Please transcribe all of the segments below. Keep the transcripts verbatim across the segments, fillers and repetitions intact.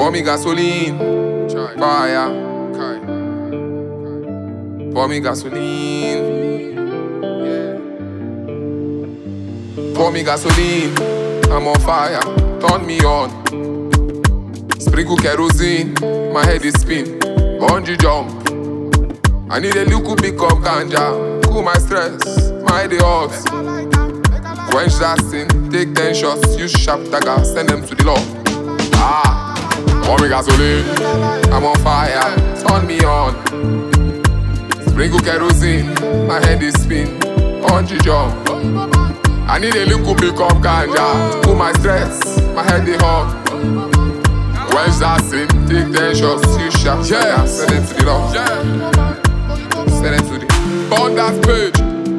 Pour me gasoline, fire. Pour me gasoline, pour me gasoline. I'm on fire, turn me on. Sprinkle kerosene, my head is spin. Bungee jump. I need a little bit of ganja, cool my stress, my head is hot. Quench that sin, take ten shots, use sharp dagger, send them to the law. Ah, pour me gasoline, I'm on fire, turn me on. Sprinkle kerosene, my head is spin. Bungee jump. I need a little bit of ganja, cool my stress, my head is hot. Quench that sin, take ten shots, use sharp dagger, send them to the law. Send them to the burn that page.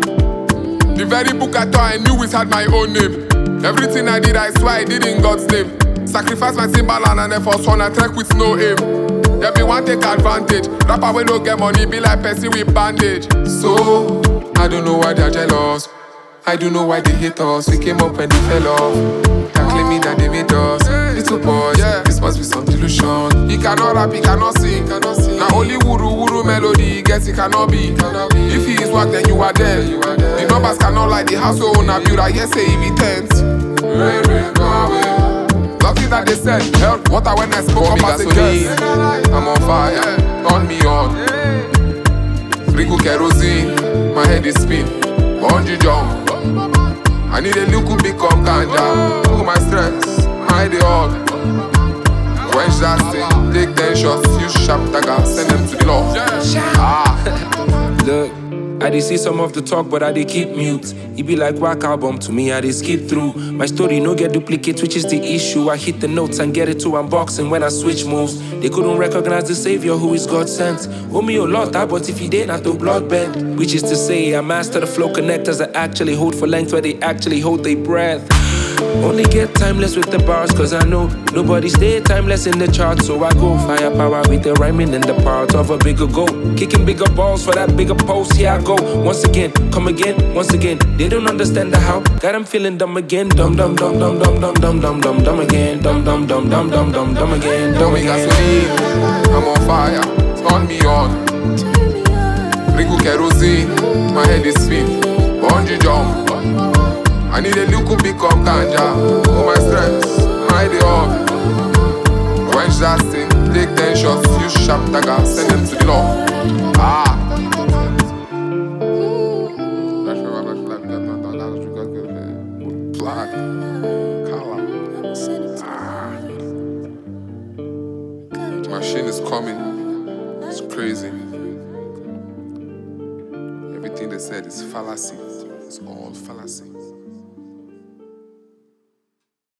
The very book I thought I knew it had my own name. Everything I did, I swear I did in God's name. Sacrifice my Timberland and then for son I trek with no aim. Yeah, me want take advantage. Rapper we no get money, be like person with bandage. So, I don't know why they're jealous. I don't know why they hate us. We came up and they fell off. Can't claim me that they made us. Little boys, yeah. This must be some delusion. He cannot rap, he cannot sing. Cannot sing. Now only wuru wuru melody, guess he cannot be. Cannot be. If he is work, then you are there. You are there. The numbers cannot lie, the house owner build. I yes say if he tends. Rain, rain, go away. Nothing that they said help water when I spoke up as a guest. I'm on fire, turn me on. Sprinkle kerosene, my head is spin. Bungee jump. I need a little bit of ganja, cool my stress, my head is hot. Quench that thing, take ten shots, use sharp dagger, send them to the law. Ah. Look, I did see some of the talk, but I did keep mute. It be like whack album to me, I did skip through. My story no get duplicate, which is the issue. I hit the notes and get it to unboxing when I switch moves. They couldn't recognize the savior who is God sent. Oh me a lot, but if he did, not to blood bend. Which is to say, I master the flow connectors that actually hold for length where they actually hold their breath. Only get timeless with the bars, cause I know nobody stay timeless in the chart. So I go firepower with the rhyming in the part of a bigger goal. Kicking bigger balls for that bigger post, here I go. Once again, come again, once again. They don't understand the how, got them feeling dumb again. Dumb, dumb, dumb, dumb, dumb, dumb, dumb, dumb, dumb, dumb again. Dumb, dumb, dumb, dumb, dumb, dumb, dumb again. Dumb again. I'm on fire, turn me on. Sprinkle kerosene, my head is spin. Bungee jump. I need a little bit of ganja, cool my stress, my head is hot. Quench that thing, take ten shots, use sharp dagger, send them to the law. Ah. Black, color. Ah. Machine is coming. It's crazy. Everything they said is fallacy. It's all fallacy.